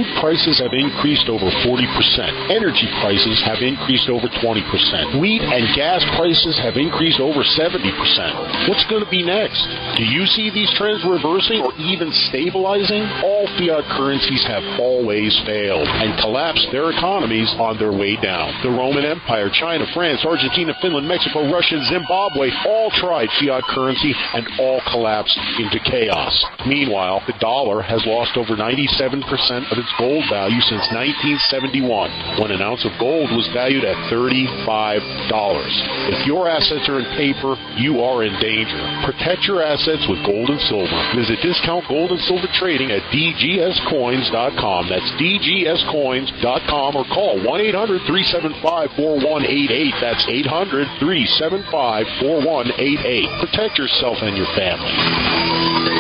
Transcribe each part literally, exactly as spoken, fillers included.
Food prices have increased over forty percent. Energy prices have increased over twenty percent. Wheat and gas prices have increased over seventy percent. What's going to be next? Do you see these trends reversing or even stabilizing? All fiat currencies have always failed and collapsed their economies on their way down. The Roman Empire, China, France, Argentina, Finland, Mexico, Russia, Zimbabwe all tried fiat currency and all collapsed into chaos. Meanwhile, the dollar has lost over ninety-seven percent of its gold value since nineteen seventy-one, when an ounce of gold was valued at thirty-five dollars. If your assets are in paper, you are in danger. Protect your assets with gold and silver. Visit Discount Gold and Silver Trading at D G S coins dot com. That's D G S coins dot com, or call one eight hundred, three seven five, four one eight eight. That's eight hundred, three seven five, four one eight eight. Protect yourself and your family.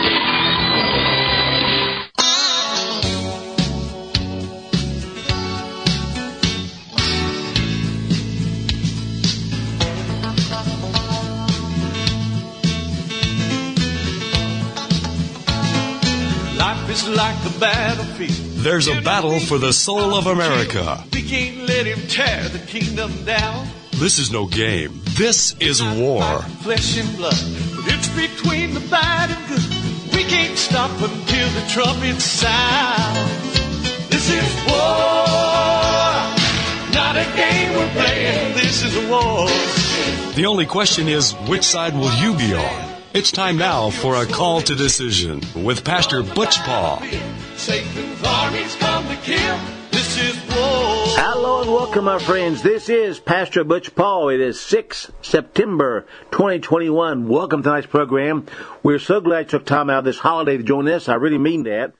It's like a battlefield. There's a battle for the soul of America. We can't let him tear the kingdom down. This is no game. This is war. Flesh and blood, but it's between the bad and good. We can't stop until the trumpet sound. This is war, not a game we're playing. This is a war. The only question is, which side will you be on? It's time now for a call to decision with Pastor Butch Paul. Satan's armies come to kill. This is war. Hello and welcome, my friends. This is Pastor Butch Paul. It is the sixth of September, twenty twenty-one. Welcome to tonight's program. We're so glad you took time out of this holiday to join us. I really mean that.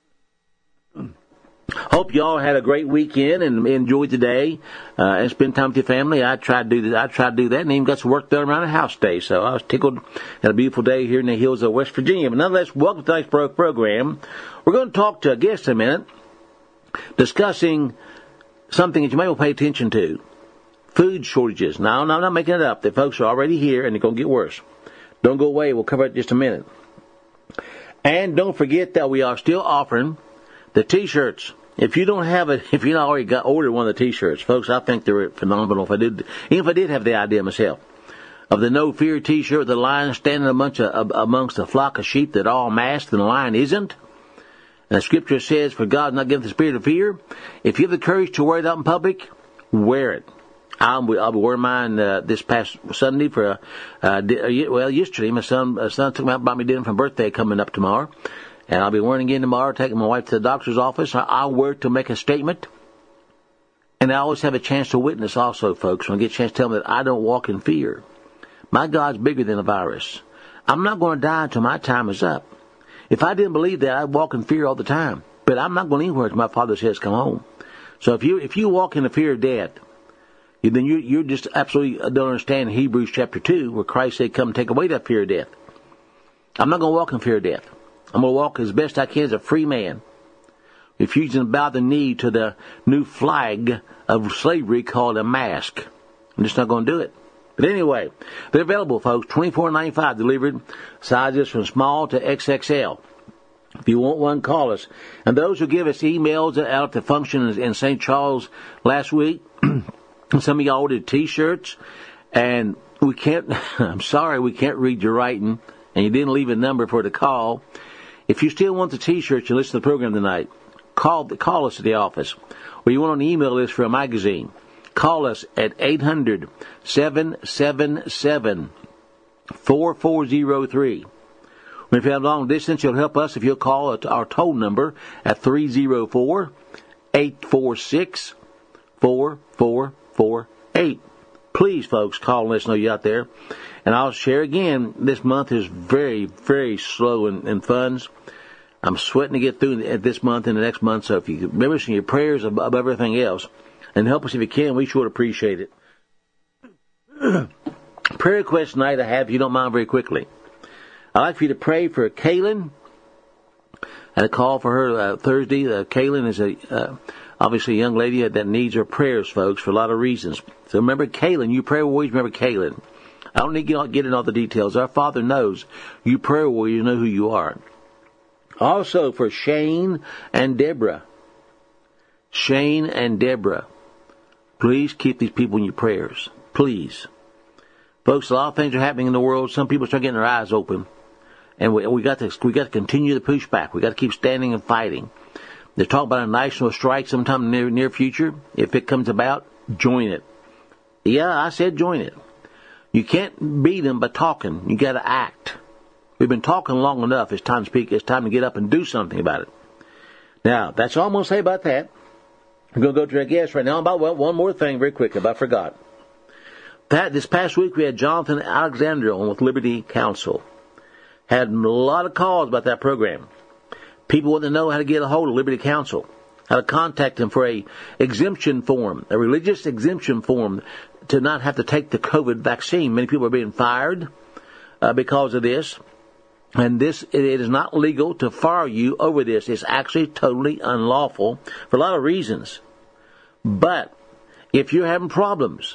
Hope you all had a great weekend and enjoyed today uh, and spend time with your family. I tried to do that. I tried to do that and even got some work done around the house today. So I was tickled. Had a beautiful day here in the hills of West Virginia. But nonetheless, welcome to tonight's program. We're going to talk to a guest in a minute, discussing something that you may want to pay attention to: food shortages. Now, I'm not making it up. The folks are already here and they're going to get worse. Don't go away. We'll cover it in just a minute. And don't forget that we are still offering the T-shirts. If you don't have it, if you not already got ordered one of the T-shirts, folks, I think they're phenomenal. If I did, even if I did have the idea myself of the No Fear T-shirt, with the lion standing a bunch of, amongst a flock of sheep that are all masked and the lion isn't. And the Scripture says, "For God not given the spirit of fear." If you have the courage to wear it out in public, wear it. I'll be, I'll be wearing mine uh, this past Sunday for uh, well, yesterday. My son, my son took me out, bought me dinner for my birthday coming up tomorrow. And I'll be wearing again tomorrow, taking my wife to the doctor's office. I'll wear it to make a statement. And I always have a chance to witness also, folks. When I get a chance to tell them that I don't walk in fear. My God's bigger than a virus. I'm not going to die until my time is up. If I didn't believe that, I'd walk in fear all the time. But I'm not going anywhere until my Father says come home. So if you if you walk in the fear of death, then you you just absolutely don't understand Hebrews chapter two, where Christ said, come take away that fear of death. I'm not going to walk in fear of death. I'm going to walk as best I can as a free man, refusing to bow the knee to the new flag of slavery called a mask. I'm just not going to do it. But anyway, they're available, folks, twenty-four ninety-five delivered, sizes from small to X X L. If you want one, call us. And those who give us emails out at the function in Saint Charles last week, some of y'all ordered T-shirts, and we can't, I'm sorry, we can't read your writing, and you didn't leave a number for the call. If you still want the T-shirts and listen to the program tonight, call call us at the office. Or you want on the email list for a magazine, call us at eight hundred, seven seven seven, four four zero three. If you have long distance, you'll help us if you'll call our toll number at three oh four, eight four six, four four four eight. Please, folks, call and let us know you're out there. And I'll share again, this month is very, very slow in, in funds. I'm sweating to get through this month and the next month, so if you remember some of your prayers above everything else, and help us if you can, we sure appreciate it. Prayer request tonight I have, if you don't mind, very quickly. I'd like for you to pray for Kaylin. I had a call for her uh, Thursday. Uh, Kaylin is a uh, obviously a young lady that needs her prayers, folks, for a lot of reasons. So remember Kaylin. You prayer warriors, remember Kaylin. I don't need to get in all the details. Our Father knows. You prayer warriors know who you are. Also for Shane and Deborah. Shane and Deborah, please keep these people in your prayers. Please. Folks, a lot of things are happening in the world. Some people start getting their eyes open. And we, we got to we got to continue the pushback. We got to keep standing and fighting. They're talking about a national strike sometime in the near, near future. If it comes about, join it. Yeah, I said join it. You can't beat them by talking. You got to act. We've been talking long enough. It's time to speak. It's time to get up and do something about it. Now, that's all I'm going to say about that. I'm going to go to our guest right now. About well, one more thing very quickly, but I forgot. Pat, this past week we had Jonathan Alexander on with Liberty Counsel. Had a lot of calls about that program. People want to know how to get a hold of Liberty Counsel, how to contact them for a exemption form, a religious exemption form to not have to take the COVID vaccine. Many people are being fired uh, because of this. And this, it is not legal to fire you over this. It's actually totally unlawful for a lot of reasons. But if you're having problems,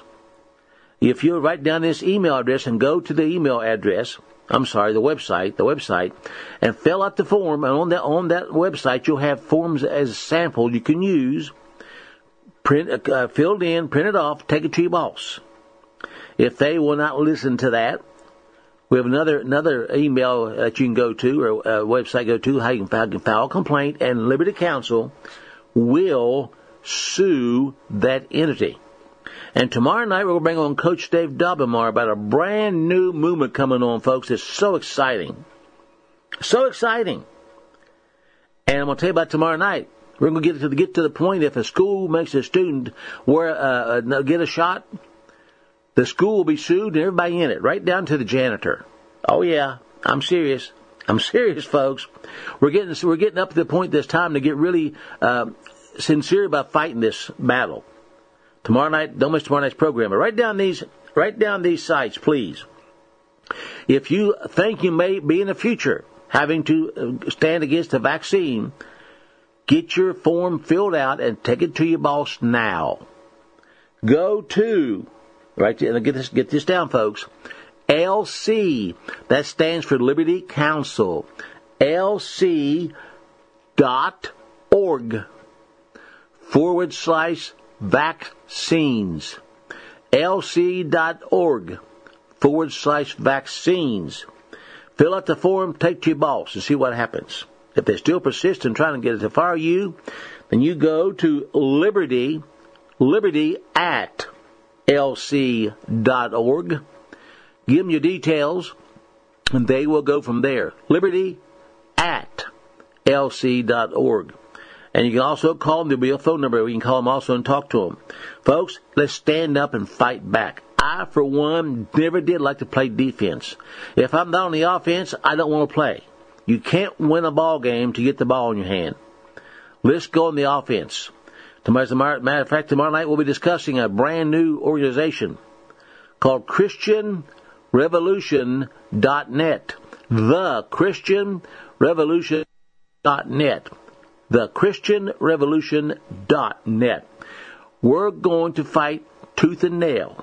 if you write down this email address and go to the email address, I'm sorry, the website, the website, and fill out the form, and on that on that website you'll have forms as a sample you can use, print, uh, filled in, print it off, take it to your boss. If they will not listen to that, we have another another email that you can go to, or uh, website go to, how you can file, you can file a complaint, and Liberty Counsel will sue that entity. And tomorrow night we're going to bring on Coach Dave Dobemar about a brand new movement coming on, folks. It's so exciting. So exciting. And I'm going to tell you about tomorrow night. We're going to get to the, get to the point if a school makes a student wear, uh, get a shot, the school will be sued and everybody in it, right down to the janitor. Oh, yeah, I'm serious. I'm serious, folks. We're getting we're getting up to the point this time to get really uh, sincere about fighting this battle. Tomorrow night, don't miss tomorrow night's program. But write down these, write down these sites, please. If you think you may be in the future having to stand against a vaccine, get your form filled out and take it to your boss now. Go to, right, and get this, get this down, folks. L C, that stands for Liberty Counsel. L C dot org forward slash vaccines. L C dot org forward slash vaccines. Fill out the form, take to your boss and see what happens. If they still persist in trying to get it to fire you, then you go to Liberty, Liberty at L C dot org. Give them your details, and they will go from there. Liberty at L C dot org. And you can also call them. There'll be a phone number where you can call them also and talk to them. Folks, let's stand up and fight back. I, for one, never did like to play defense. If I'm not on the offense, I don't want to play. You can't win a ball game to get the ball in your hand. Let's go on the offense. As a matter of fact, tomorrow night we'll be discussing a brand new organization called Christian Revolution dot net. The Christian Revolution dot net. The Christian Revolution dot net. We're going to fight tooth and nail.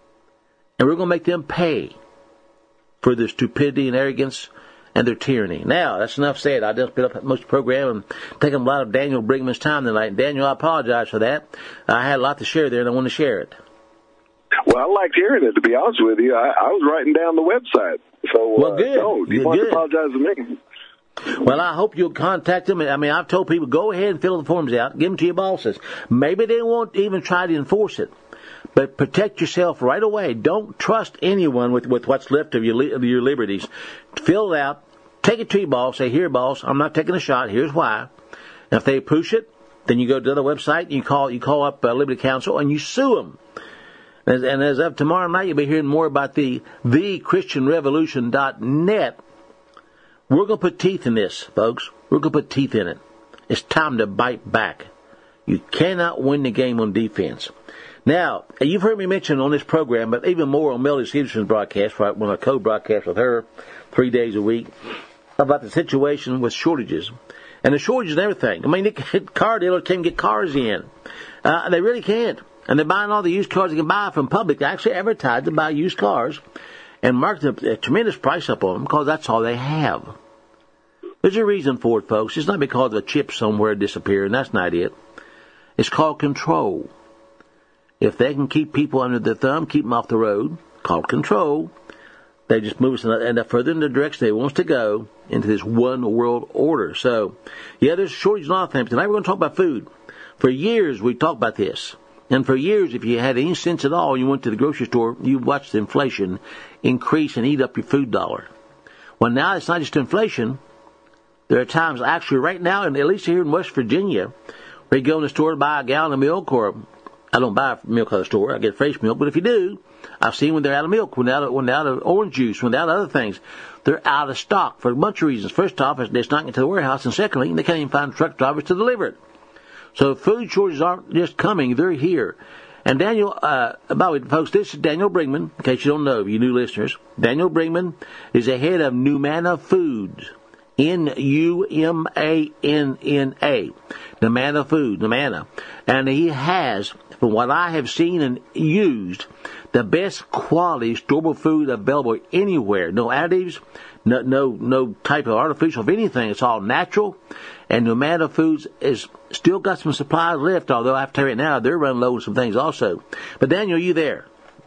And we're going to make them pay for their stupidity and arrogance and their tyranny. Now, that's enough said. I just been up most of the program and taken a lot of Daniel Brigman's time tonight. Daniel, I apologize for that. I had a lot to share there, and I want to share it. Well, I liked hearing it, to be honest with you. I, I was writing down the website. So, well, good. Uh, no, you want to apologize to me. Well, I hope you'll contact them. I mean, I've told people, go ahead and fill the forms out. Give them to your bosses. Maybe they won't even try to enforce it. But protect yourself right away. Don't trust anyone with, with what's left of your, of your liberties. Fill it out. Take it to your boss. Say, here, boss, I'm not taking a shot. Here's why. And if they push it, then you go to the other website and you call, you call up uh, Liberty Counsel and you sue them. And, and as of tomorrow night, you'll be hearing more about the the Christian Revolution dot net. We're going to put teeth in this, folks. We're going to put teeth in it. It's time to bite back. You cannot win the game on defense. Now, you've heard me mention on this program, but even more on Melody Stephenson's broadcast, right, when I co-broadcast with her three days a week, about the situation with shortages. And the shortages and everything. I mean, the car dealers can't get cars in. Uh, they really can't. And they're buying all the used cars they can buy from public. They actually advertise to buy used cars and market a, a tremendous price up on them because that's all they have. There's a reason for it, folks. It's not because of a chip somewhere disappearing. That's not it. It's called control. If they can keep people under their thumb, keep them off the road, called control, they just move us in a, further in the direction they want us to go, into this one world order. So, yeah, there's a shortage of a lot of things. Tonight we're going to talk about food. For years we talked about this. And for years, if you had any sense at all, you went to the grocery store, you watched the inflation increase and eat up your food dollar. Well, now it's not just inflation. There are times, actually right now, and at least here in West Virginia, where you go in the store to buy a gallon of milk, or I don't buy milk at the store, I get fresh milk, but if you do, I've seen when they're out of milk, when they're out of, when they're out of orange juice, when they're out of other things, they're out of stock for a bunch of reasons. First off, it's not getting to the warehouse, and secondly, they can't even find truck drivers to deliver it. So food shortages aren't just coming, they're here. And Daniel, uh, by the way, folks, this is Daniel Brinkman, in case you don't know, you new listeners. Daniel Brinkman is the head of Numanna Foods. N U M A N N A. Numanna Food, Numanna. And he has, from what I have seen and used, the best quality storable food available anywhere. No additives, no no no type of artificial of anything. It's all natural. And Numanna Foods is still got some supplies left, although I have to tell you right now, they're running low on some things also. But Daniel, are you there?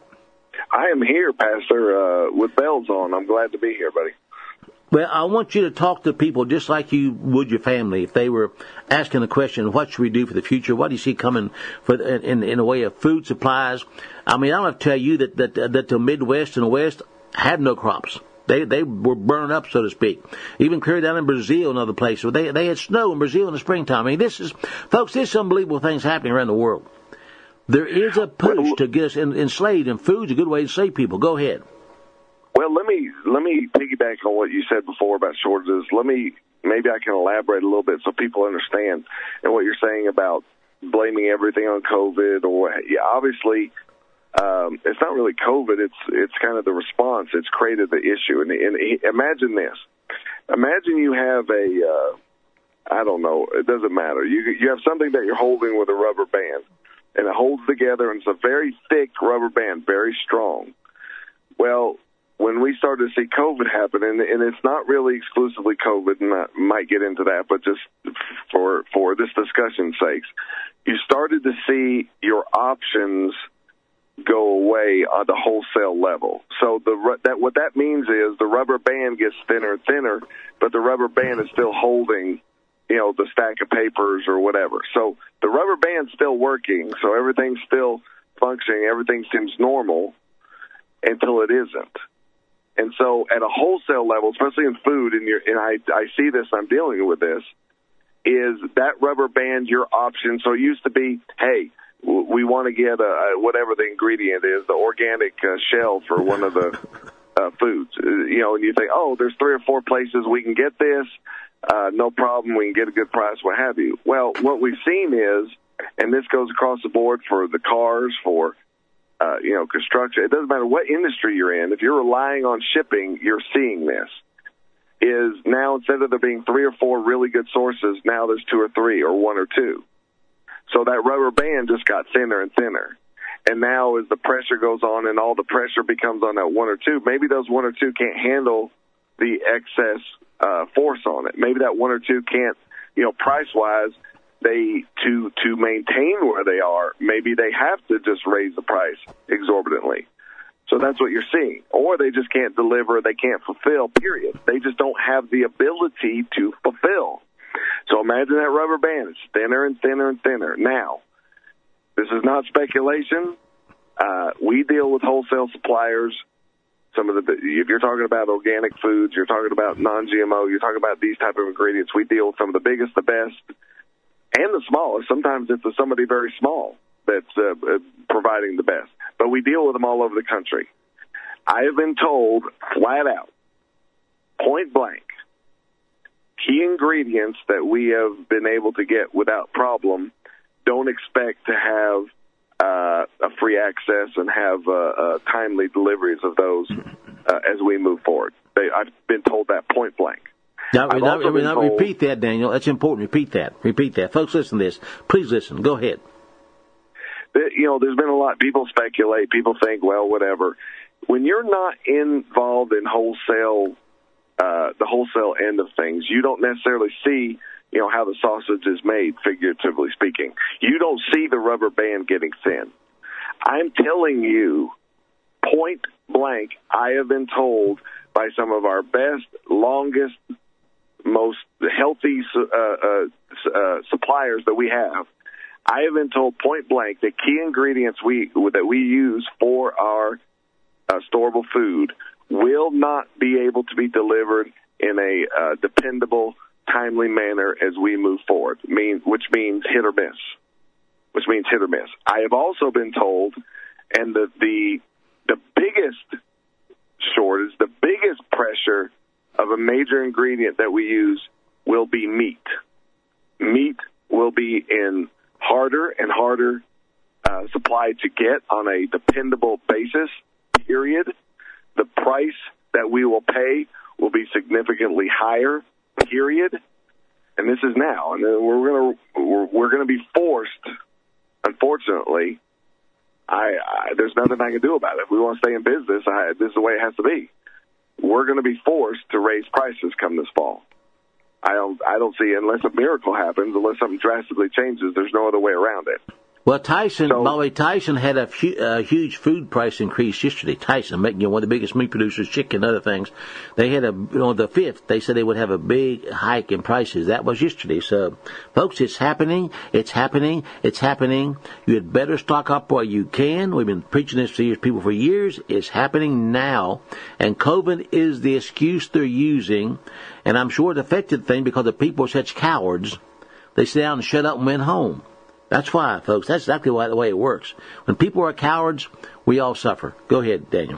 I am here, Pastor, uh, with bells on. I'm glad to be here, buddy. Well, I want you to talk to people just like you would your family. If they were asking the question, what should we do for the future? What do you see coming for in, in a way of food supplies? I mean, I don't have to tell you that, that, that the Midwest and the West have no crops. They they were burned up, so to speak. Even clear down in Brazil and other places. They, they had snow in Brazil in the springtime. I mean, this is, folks, this is unbelievable things happening around the world. There is a push to get us enslaved, and food's a good way to save people. Go ahead. Well, let me let me piggyback on what you said before about shortages. Let me maybe I can elaborate a little bit so people understand. And what you're saying about blaming everything on COVID, or yeah, obviously um, it's not really COVID. It's it's kind of the response. It's created the issue. And, and imagine this: imagine you have a uh, I don't know. It doesn't matter. You you have something that you're holding with a rubber band, and it holds together, and it's a very thick rubber band, very strong. Well, when we started to see COVID happen, and, and it's not really exclusively COVID, and I might get into that, but just for for this discussion's sakes, you started to see your options go away on the wholesale level. So the that what that means is the rubber band gets thinner and thinner, but the rubber band is still holding, you know, the stack of papers or whatever. So the rubber band's still working, so everything's still functioning, everything seems normal until it isn't. And so at a wholesale level, especially in food, and, you're, and I, I see this, I'm dealing with this, is that rubber band your option? So it used to be, hey, we want to get a, whatever the ingredient is, the organic uh, shell for one of the uh, foods. You know, and you think, oh, there's three or four places we can get this. Uh, no problem. We can get a good price, what have you. Well, what we've seen is, and this goes across the board for the cars, for Uh, you know, construction. It doesn't matter what industry you're in. If you're relying on shipping, you're seeing this. Is now, instead of there being three or four really good sources, now there's two or three or one or two. So that rubber band just got thinner and thinner. And now as the pressure goes on and all the pressure becomes on that one or two, maybe those one or two can't handle the excess uh, force on it. Maybe that one or two can't, you know, price-wise, They to to maintain where they are, maybe they have to just raise the price exorbitantly. So that's what you're seeing. Or they just can't deliver, they can't fulfill, period. They just don't have the ability to fulfill. So imagine that rubber band. It's thinner and thinner and thinner. Now, this is not speculation. Uh, we deal with wholesale suppliers. Some of the, if you're talking about organic foods, you're talking about non-G M O, you're talking about these type of ingredients, we deal with some of the biggest, the best, and the smallest. Sometimes it's somebody very small that's uh, providing the best. But we deal with them all over the country. I have been told flat out, point blank, key ingredients that we have been able to get without problem, don't expect to have uh, a free access and have uh, uh, timely deliveries of those uh, as we move forward. They, I've been told that point blank. Now, now, now repeat that, Daniel. That's important. Repeat that. Repeat that. Folks, listen to this. Please listen. Go ahead. You know, there's been a lot. People speculate. People think, well, whatever. When you're not involved in wholesale, uh, the wholesale end of things, you don't necessarily see, you know, how the sausage is made, figuratively speaking. You don't see the rubber band getting thin. I'm telling you, point blank, I have been told by some of our best, longest, most healthy uh, uh, uh, suppliers that we have, I have been told point blank that key ingredients we that we use for our uh, storable food will not be able to be delivered in a uh, dependable, timely manner as we move forward, mean, which means hit or miss, which means hit or miss. I have also been told, and the the, the biggest shortage, the biggest pressure of a major ingredient that we use will be meat. Meat will be in harder and harder uh, supply to get on a dependable basis, period. The price that we will pay will be significantly higher, period. And this is now. And we're going to we're, we're going to be forced, unfortunately, I, I there's nothing I can do about it. If we want to stay in business, I, this is the way it has to be. We're going to be forced to raise prices come this fall. I don't I don't see, unless a miracle happens, unless something drastically changes, there's no other way around it. Well, Tyson, so, by the way, Tyson had a hu- uh, huge food price increase yesterday. Tyson, making you know, one of the biggest meat producers, chicken, other things. They had a, on the fifth, they said they would have a big hike in prices. That was yesterday. So, folks, it's happening. It's happening. It's happening. You had better stock up while you can. We've been preaching this to people for years. It's happening now. And COVID is the excuse they're using. And I'm sure it affected the thing because the people are such cowards. They sit down and shut up and went home. That's why, folks. That's exactly why, the way it works. When people are cowards, we all suffer. Go ahead, Daniel.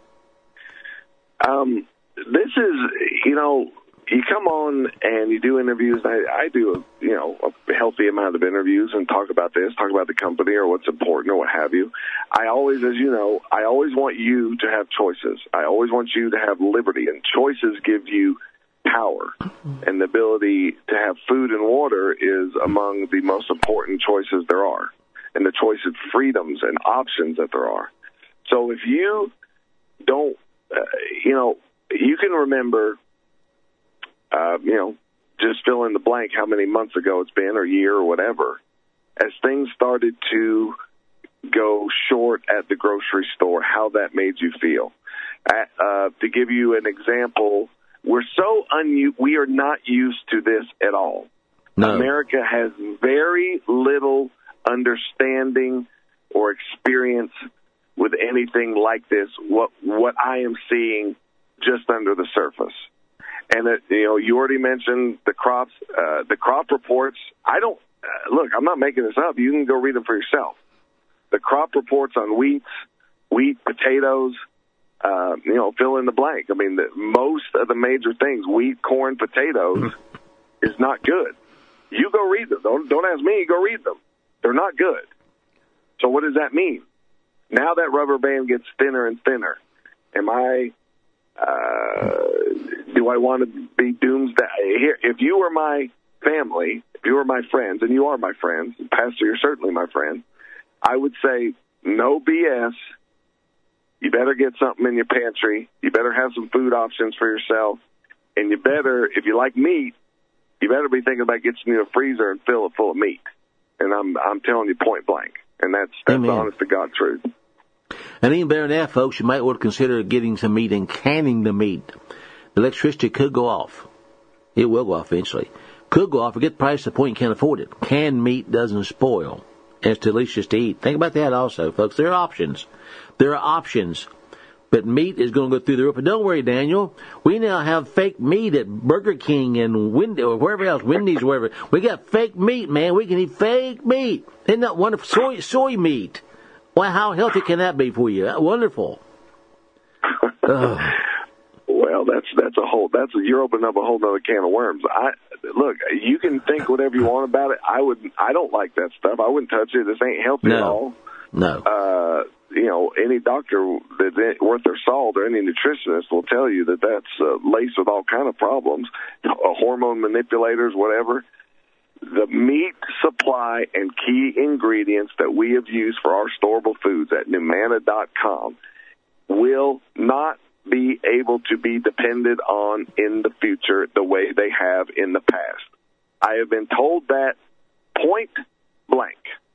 Um, this is, you know, you come on and you do interviews. I, I do, a, you know, a healthy amount of interviews and talk about this, talk about the company or what's important or what have you. I always, as you know, I always want you to have choices. I always want you to have liberty, and choices give you power, and the ability to have food and water is among the most important choices there are, and the choice of freedoms and options that there are. So if you don't, uh, you know, you can remember, uh, you know, just fill in the blank how many months ago it's been, or year, or whatever, as things started to go short at the grocery store, how that made you feel. Uh, to give you an example, We're so un- we are not used to this at all. No. America has very little understanding or experience with anything like this, what what I am seeing just under the surface. And, it, you know, you already mentioned the crops, uh, the crop reports. I don't, uh, look, I'm not making this up. You can go read them for yourself. The crop reports on wheat, wheat, potatoes, Uh, you know, fill in the blank. I mean, the, most of the major things, wheat, corn, potatoes, is not good. You go read them. Don't, don't ask me. Go read them. They're not good. So what does that mean? Now that rubber band gets thinner and thinner, am I, uh, do I want to be doomsday? Here, if you were my family, if you were my friends, and you are my friends, Pastor, you're certainly my friend, I would say no B S. You better get something in your pantry. You better have some food options for yourself. And you better, if you like meat, you better be thinking about getting you a freezer and fill it full of meat. And I'm I'm telling you point blank. And that's, that's the honest to God truth. And even better than that, folks, you might want to consider getting some meat and canning the meat. The electricity could go off. It will go off eventually. Could go off or get the price to the point you can't afford it. Canned meat doesn't spoil. And it's delicious to eat. Think about that also, folks. There are options. There are options. But meat is going to go through the roof. But don't worry, Daniel. We now have fake meat at Burger King and Wendy, or wherever else, Wendy's, wherever. We got fake meat, man. We can eat fake meat. Isn't that wonderful? Soy, soy meat. Well, how healthy can that be for you? Wonderful. Well, that's that's a whole that's a, you're opening up a whole other can of worms. I look, you can think whatever you want about it. I would I don't like that stuff. I wouldn't touch it. This ain't healthy no. at all. No. Uh, you know, any doctor that's worth their salt or any nutritionist will tell you that that's uh, laced with all kind of problems, uh, hormone manipulators, whatever. The meat supply and key ingredients that we have used for our storable foods at Numanna dot com will not be able to be depended on in the future the way they have in the past. I have been told that point blank,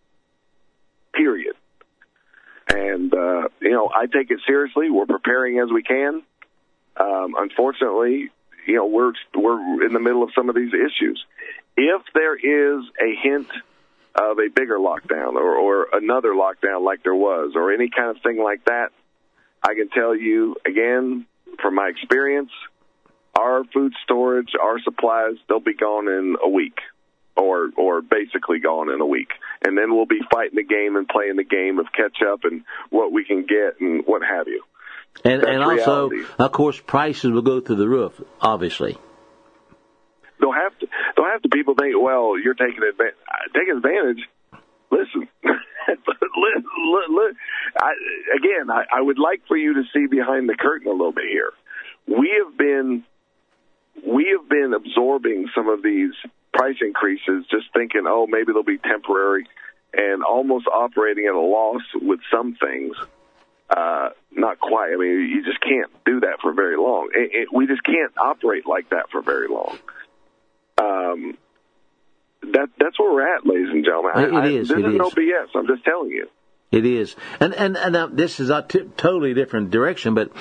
period. And, uh, you know, I take it seriously. We're preparing as we can. Um, unfortunately, you know, we're, we're in the middle of some of these issues. If there is a hint of a bigger lockdown or, or another lockdown like there was or any kind of thing like that, I can tell you, again, from my experience, our food storage, our supplies, they'll be gone in a week or or basically gone in a week. And then we'll be fighting the game and playing the game of catch up and what we can get and what have you. And, and also, reality. Of course, prices will go through the roof, obviously. They'll have to, they'll have to people think, well, you're taking advantage. Taking advantage. Listen, look, look, look. I, again, I, I would like for you to see behind the curtain a little bit here. We have been, we have been absorbing some of these price increases, just thinking, oh, maybe they'll be temporary, and almost operating at a loss with some things. Uh, not quite. I mean, you just can't do that for very long. It, it, we just can't operate like that for very long. Um, that that's where we're at, ladies and gentlemen. It I, is. I, this it is is no B S. I'm just telling you. It is. And and and uh, this is a t- totally different direction, but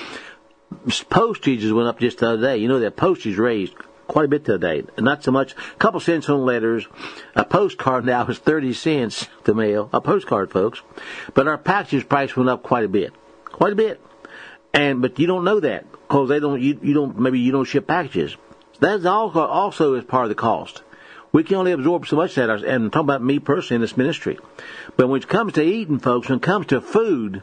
postages went up just the other day. You know that postage raised quite a bit the other day. Not so much. A couple cents on letters. A postcard now is thirty cents to mail. A postcard, folks. But our package price went up quite a bit. Quite a bit. And but you don't know that because they don't. You, you don't. Maybe you don't ship packages. That's also also is part of the cost. We can only absorb so much of that. And I'm talking about me personally in this ministry. But when it comes to eating, folks, when it comes to food,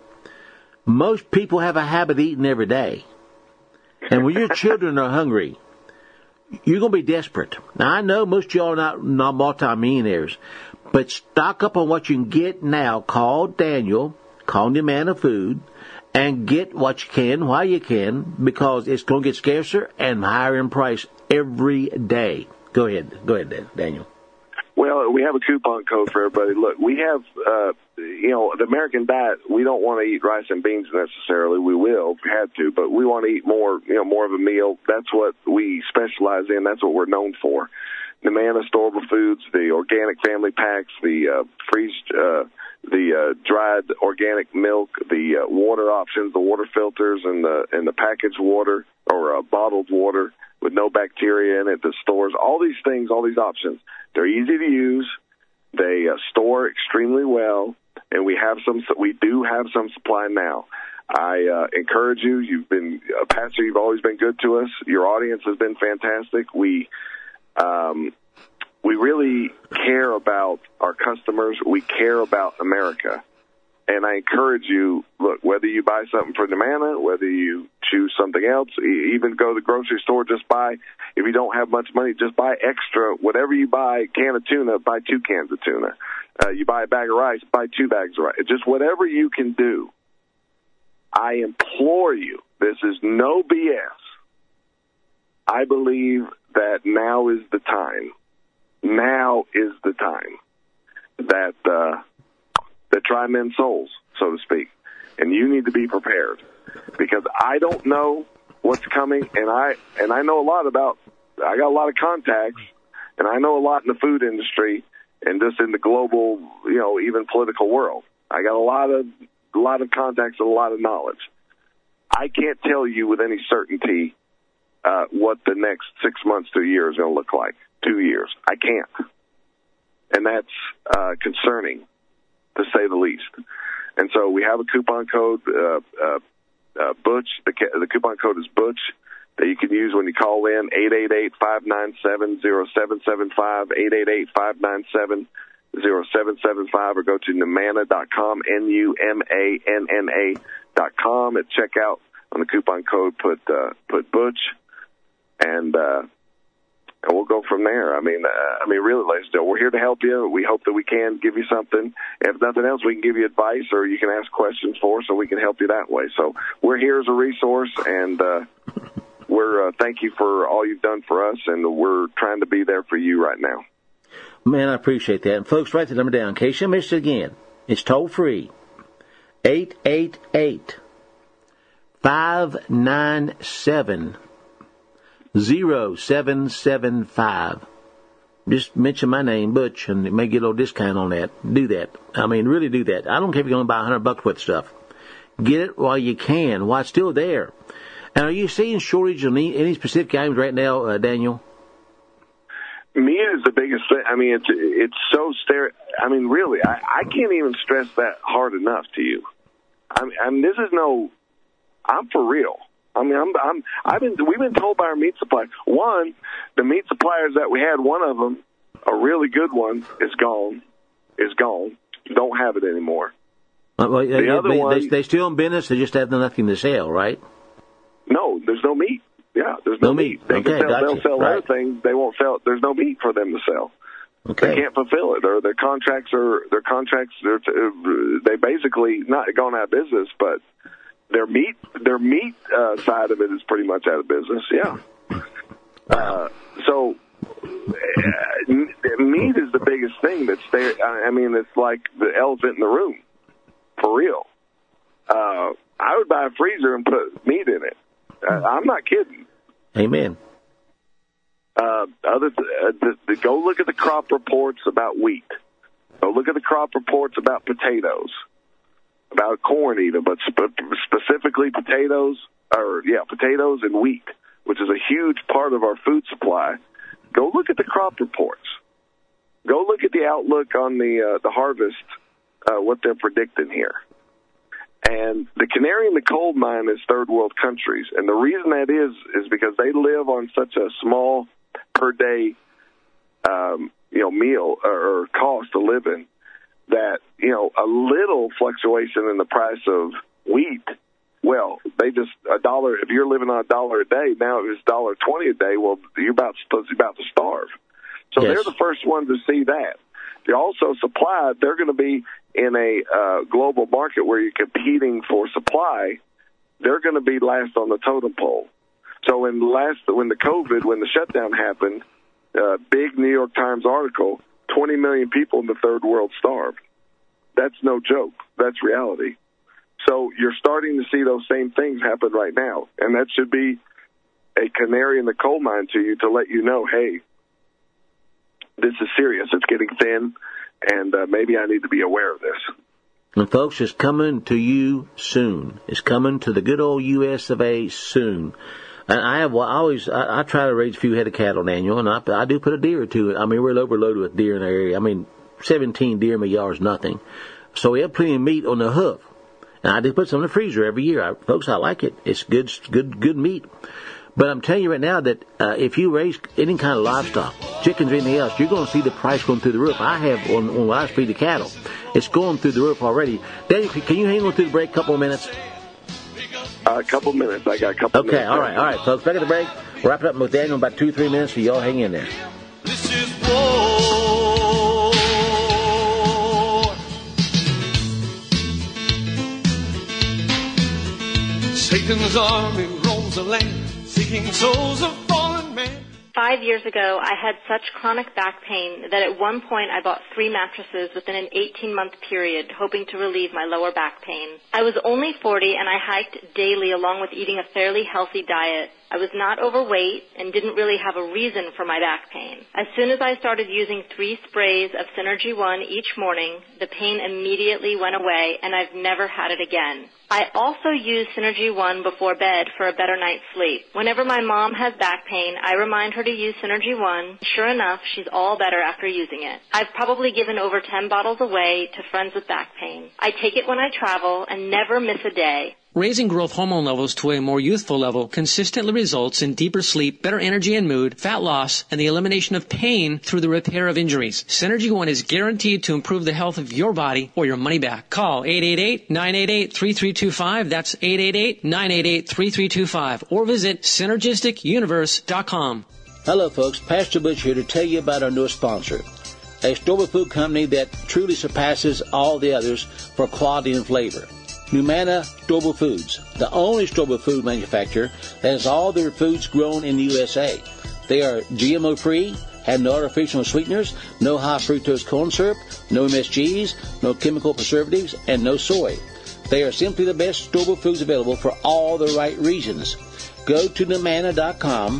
most people have a habit of eating every day. And when your children are hungry, you're going to be desperate. Now, I know most of y'all are not, not multi-millionaires, but stock up on what you can get now. Call Daniel, call the man of food, and get what you can while you can, because it's going to get scarcer and higher in price every day. Go ahead. Go ahead, Daniel. Well, we have a coupon code for everybody. Look, we have, uh, you know, the American diet, we don't want to eat rice and beans necessarily. We will, if we had to, but we want to eat more, you know, more of a meal. That's what we specialize in. That's what we're known for. The Manna Storable Foods, the organic family packs, the uh, freeze, uh, the uh, dried organic milk, the uh, water options, the water filters, and the and the packaged water or uh, bottled water with no bacteria in it, the stores, all these things, all these options. They're easy to use. They uh, store extremely well, and we have some. We do have some supply now. I uh, encourage you. You've been a pastor. You've always been good to us. Your audience has been fantastic. We um, we really care about our customers. We care about America. And I encourage you, look, whether you buy something for the Manna, whether you choose something else, even go to the grocery store, just buy, if you don't have much money, just buy extra. Whatever you buy, a can of tuna, buy two cans of tuna. Uh, you buy a bag of rice, buy two bags of rice. Just whatever you can do. I implore you, this is no B S. I believe that now is the time. Now is the time that uh, that try men's souls, so to speak. And you need to be prepared, because I don't know what's coming, and I and I know a lot about. I got a lot of contacts, and I know a lot in the food industry and just in the global, you know, even political world. I got a lot of a lot of contacts and a lot of knowledge. I can't tell you with any certainty uh, what the next six months to a year is going to look like. Two years, I can't, and that's uh, concerning, to say the least. And so we have a coupon code, uh, uh, uh, Butch. The, the coupon code is Butch, that you can use when you call in, eight eight eight, five nine seven, zero seven seven five, eight eight eight, five nine seven, zero seven seven five, or go to numanna dot com, N U M A N N A dot com. At checkout, on the coupon code, put uh, put Butch, and uh, and we'll go from there. I mean, uh, I mean, really, ladies and gentlemen, we're here to help you. We hope that we can give you something. If nothing else, we can give you advice, or you can ask questions for us, so we can help you that way. So we're here as a resource, and uh, we're uh, thank you for all you've done for us, and we're trying to be there for you right now. Man, I appreciate that. And folks, write the number down in case you missed it again. It's toll free. eight eight eight, five nine seven, zero seven seven five. just mention my name, Butch, and it may get a little discount on that. Do that. I mean, really do that. I don't care if you're going to buy a hundred bucks worth of stuff. Get it while you can, while it's still there. And are you seeing shortage of any, any specific items right now, uh, Daniel? Meat is the biggest thing. I mean, it's it's so stare. I mean, really, I, I can't even stress that hard enough to you. I mean, I mean, this is no. I'm for real. I mean, I'm, I'm, I've been, we've been told by our meat supplier. One, the meat suppliers that we had, one of them, a really good one, is gone. Is gone. Don't have it anymore. Uh, well, the they, other they, one, they, they still in business. They just have nothing to sell, right? No, there's no meat. Yeah, there's no, no meat. meat. They okay, can sell, gotcha. they'll sell right. other things. They won't sell. There's no meat for them to sell. Okay. They can't fulfill it, or their contracts are their contracts. They're, they basically not gone out of business, but their meat their meat uh, side of it is pretty much out of business. Yeah. Uh, so uh, meat is the biggest thing that's there. I mean, it's like the elephant in the room, for real. Uh, I would buy a freezer and put meat in it. Uh, I'm not kidding. Amen. Uh, other th- uh, the, the, go look at the crop reports about wheat. Go look at the crop reports about potatoes, about corn even, but sp- specifically potatoes, or yeah, potatoes and wheat, which is a huge part of our food supply. Go look at the crop reports. Go look at the outlook on the uh, the harvest, uh, what they're predicting here. And the canary in the coal mine is third world countries. And the reason that is, is because they live on such a small per day, um, you know, meal or, or cost to live in that, you know, a little fluctuation in the price of wheat, well, they just, a dollar, if you're living on a dollar a day, now it's a dollar twenty a day, well, you're about, you're about to starve. So yes. They're the first ones to see that. They're also supplied, they're going to be in a uh, global market where you're competing for supply. They're going to be last on the totem pole. So in the last, when the COVID, when the shutdown happened, uh, big New York Times article, twenty million people in the third world starved. That's no joke. That's reality. So you're starting to see those same things happen right now. And that should be a canary in the coal mine to you to let you know, hey, this is serious. It's getting thin, and uh, maybe I need to be aware of this. And folks, it's coming to you soon. It's coming to the good old U S of A soon. And I have well, I always I, I try to raise a few head of cattle, Daniel, and I, I do put a deer or two. I mean, we're overloaded with deer in the area. I mean, seventeen deer in my yard is nothing. So we have plenty of meat on the hoof. And I do put some in the freezer every year. I, folks, I like it. It's good, good, good meat. But I'm telling you right now that uh, if you raise any kind of livestock, chickens or anything else, you're going to see the price going through the roof. I have on, on what I feed the cattle. It's going through the roof already. Daniel, can you hang on through the break a couple of minutes? Uh, a couple minutes. I got a couple okay, minutes. Okay, all right, all right, folks. Back at the break. We'll wrap it up with Daniel in about two, three minutes, so y'all hang in there. This is war. Satan's army roams the land, seeking souls of fallen men. Five years ago, I had such chronic back pain that at one point I bought three mattresses within an eighteen-month period, hoping to relieve my lower back pain. I was only forty, and I hiked daily along with eating a fairly healthy diet. I was not overweight and didn't really have a reason for my back pain. As soon as I started using three sprays of Synergy One each morning, the pain immediately went away, and I've never had it again. I also use Synergy One before bed for a better night's sleep. Whenever my mom has back pain, I remind her to use Synergy One. Sure enough, she's all better after using it. I've probably given over ten bottles away to friends with back pain. I take it when I travel and never miss a day. Raising growth hormone levels to a more youthful level consistently results in deeper sleep, better energy and mood, fat loss, and the elimination of pain through the repair of injuries. Synergy One is guaranteed to improve the health of your body or your money back. Call eight eight eight, nine eight eight, three three two five. That's eight eight eight, nine eight eight, three three two five. Or visit synergistic universe dot com. Hello, folks. Pastor Butch here to tell you about our newest sponsor, a store food company that truly surpasses all the others for quality and flavor. Numanna Storable Foods, the only storable food manufacturer that has all their foods grown in the U S A. They are G M O-free, have no artificial sweeteners, no high fructose corn syrup, no M S Gs, no chemical preservatives, and no soy. They are simply the best storable foods available for all the right reasons. Go to Numanna dot com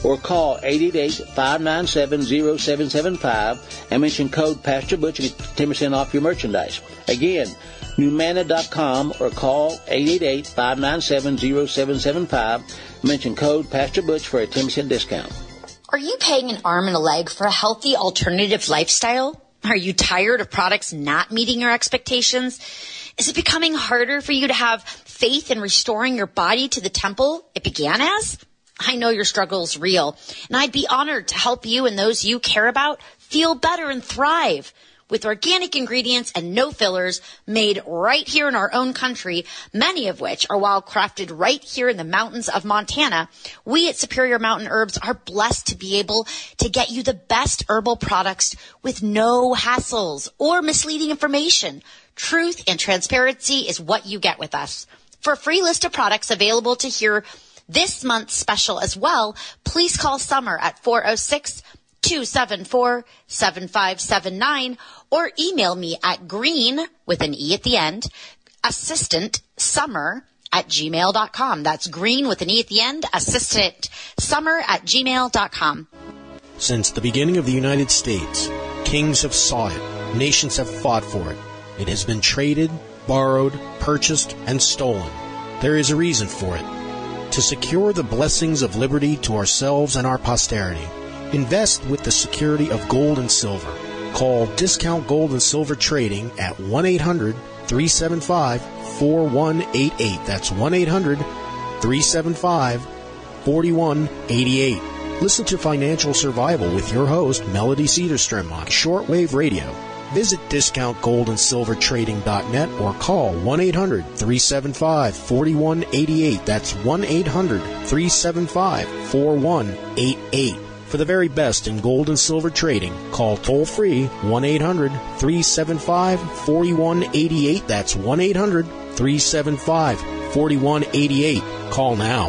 or call eight eight eight, five nine seven, zero seven seven five and mention code Pastor Butch and get ten percent off your merchandise. Again, Numana dot com or call eight eight eight, five nine seven, zero seven seven five. Mention code Pastor Butch for a ten percent discount. Are you paying an arm and a leg for a healthy alternative lifestyle? Are you tired of products not meeting your expectations? Is it becoming harder for you to have faith in restoring your body to the temple it began as? I know your struggle is real, and I'd be honored to help you and those you care about feel better and thrive. With organic ingredients and no fillers made right here in our own country, many of which are wild crafted right here in the mountains of Montana, we at Superior Mountain Herbs are blessed to be able to get you the best herbal products with no hassles or misleading information. Truth and transparency is what you get with us. For a free list of products available to hear this month's special as well, please call Summer at four oh six, two seven four, seven five seven nine or email me at green, with an E at the end, assistant summer at gmail dot com. That's green with an E at the end, assistant summer at gmail dot com. Since the beginning of the United States, kings have sought it, nations have fought for it. It has been traded, borrowed, purchased, and stolen. There is a reason for it. To secure the blessings of liberty to ourselves and our posterity, invest with the security of gold and silver. Call Discount Gold and Silver Trading at one eight hundred, three seven five, four one eight eight. That's one eight hundred, three seven five, four one eight eight. Listen to Financial Survival with your host, Melody Cedarstrom, on shortwave radio. Visit discount gold and silver trading dot net or call one eight hundred, three seven five, four one eight eight. That's one eight hundred, three seven five, four one eight eight. For the very best in gold and silver trading, call toll-free one eight hundred, three seven five, four one eight eight. That's one eight hundred, three seven five, four one eight eight. Call now.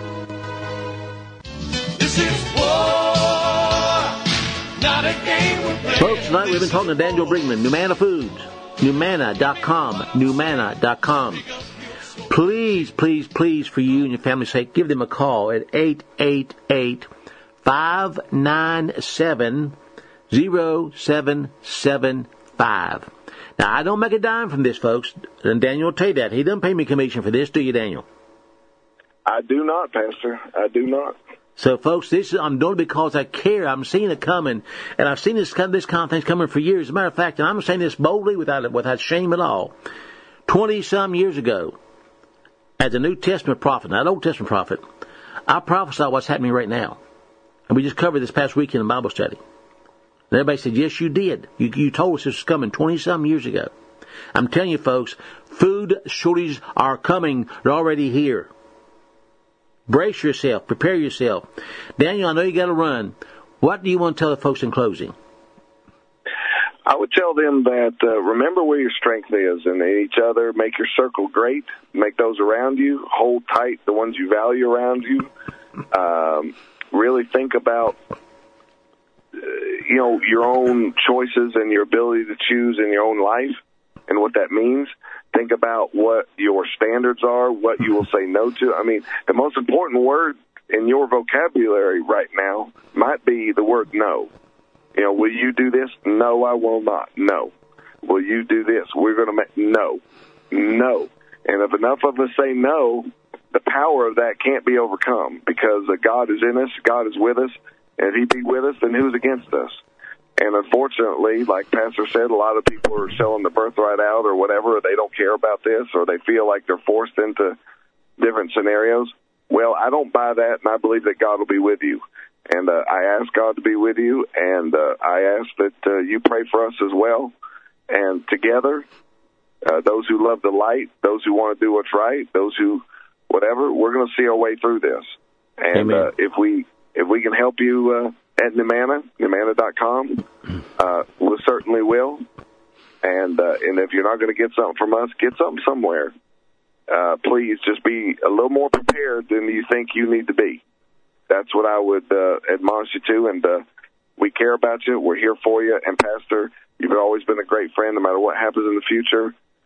This is war, not a game we're playing. Folks, tonight we've been talking to Daniel Brinkman, Numana Foods, Numana dot com, Numana dot com. Please, please, please, for you and your family's sake, give them a call at eight eight eight, five nine seven, zero seven seven five. Now, I don't make a dime from this, folks, and Daniel will tell you that. He doesn't pay me commission for this, do you, Daniel? I do not, Pastor. I do not. So, folks, this is, I'm doing it because I care. I'm seeing it coming, and I've seen this this kind of thing coming for years. As a matter of fact, and I'm saying this boldly without without shame at all. Twenty-some years ago, as a New Testament prophet, not an Old Testament prophet, I prophesied what's happening right now. And we just covered this past weekend in Bible study. And everybody said, yes, you did. You, you told us this was coming twenty-some years ago. I'm telling you, folks, food shortages are coming. They're already here. Brace yourself. Prepare yourself. Daniel, I know you got to run. What do you want to tell the folks in closing? I would tell them that uh, remember where your strength is and in each other. Make your circle great. Make those around you. Hold tight the ones you value around you. Um, really think about, uh, you know, your own choices and your ability to choose in your own life and what that means. Think about what your standards are, what you will say no to. I mean, the most important word in your vocabulary right now might be the word no. You know, will you do this? No, I will not. No. Will you do this? We're going to make no. No. And if enough of us say no, the power of that can't be overcome because God is in us, God is with us, and if He be with us, then who's against us? And unfortunately, like Pastor said, a lot of people are selling the birthright out or whatever, or they don't care about this, or they feel like they're forced into different scenarios. Well, I don't buy that, and I believe that God will be with you. And uh, I ask God to be with you, and uh, I ask that uh, you pray for us as well. And together, uh, those who love the light, those who want to do what's right, those who whatever, we're going to see our way through this. And uh, if we if we can help you uh, at Numana, Numana dot com, uh, we certainly will. And uh, and if you're not going to get something from us, get something somewhere. Uh, please just be a little more prepared than you think you need to be. That's what I would uh, admonish you to, and uh, we care about you. We're here for you. And, Pastor, you've always been a great friend no matter what happens in the future.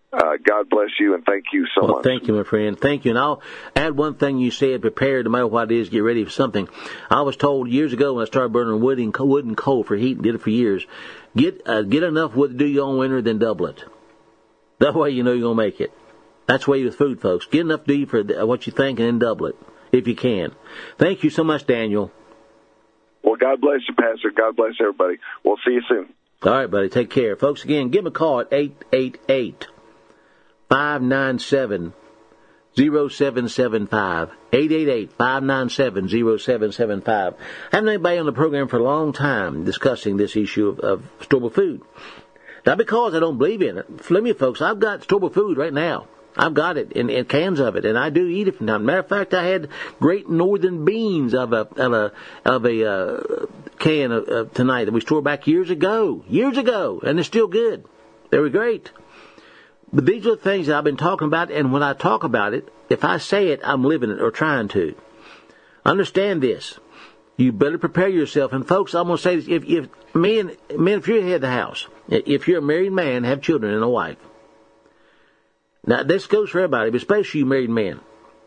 Uh, God bless you, and thank you so well, much. Thank you, my friend. Thank you. And I'll add one thing you said, prepare no matter what it is, get ready for something. I was told years ago when I started burning wood and, wood and coal for heat, and did it for years, get uh, get enough wood to do your own winter, then double it. That way you know you're going to make it. That's the way with food, folks. Get enough to eat for what you think and then double it, if you can. Thank you so much, Daniel. Well, God bless you, Pastor. God bless everybody. We'll see you soon. All right, buddy. Take care. Folks, again, give me a call at eight eight eight, five nine seven, zero seven seven five. eight eight eight, five nine seven, zero seven seven five. I haven't had anybody on the program for a long time discussing this issue of, of store-bought food. Not because I don't believe in it. Let me, folks, I've got store-bought food right now. I've got it in, in cans of it, and I do eat it from time. Matter of fact, I had Great Northern beans of a of a of a uh, can of, uh, tonight that we stored back years ago, years ago, and they're still good. They were great. But these are the things that I've been talking about, and when I talk about it, if I say it, I'm living it or trying to. Understand this. You better prepare yourself. And folks, I'm going to say this: if if men men, if you're head of the house, if you're a married man, have children and a wife. Now, this goes for everybody, but especially you married men.